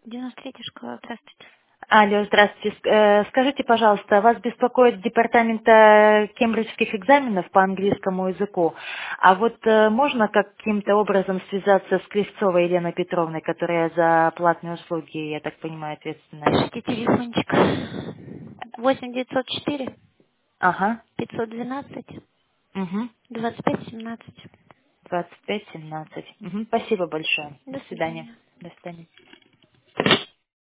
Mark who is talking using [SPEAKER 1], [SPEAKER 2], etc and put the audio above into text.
[SPEAKER 1] 93-я школа, здравствуйте.
[SPEAKER 2] Алло, здравствуйте. Скажите, пожалуйста, вас беспокоит департамент кембриджских экзаменов по английскому языку. А вот можно каким-то образом связаться с Кривцовой Еленой Петровной, которая за платные услуги, я так понимаю, ответственная?
[SPEAKER 1] Пишите телефончик. 8904
[SPEAKER 2] Ага.
[SPEAKER 1] 512
[SPEAKER 2] Угу.
[SPEAKER 1] 2517.
[SPEAKER 2] 2517. Угу. Спасибо большое. До
[SPEAKER 1] До
[SPEAKER 2] свидания.
[SPEAKER 1] свидания.
[SPEAKER 2] До свидания.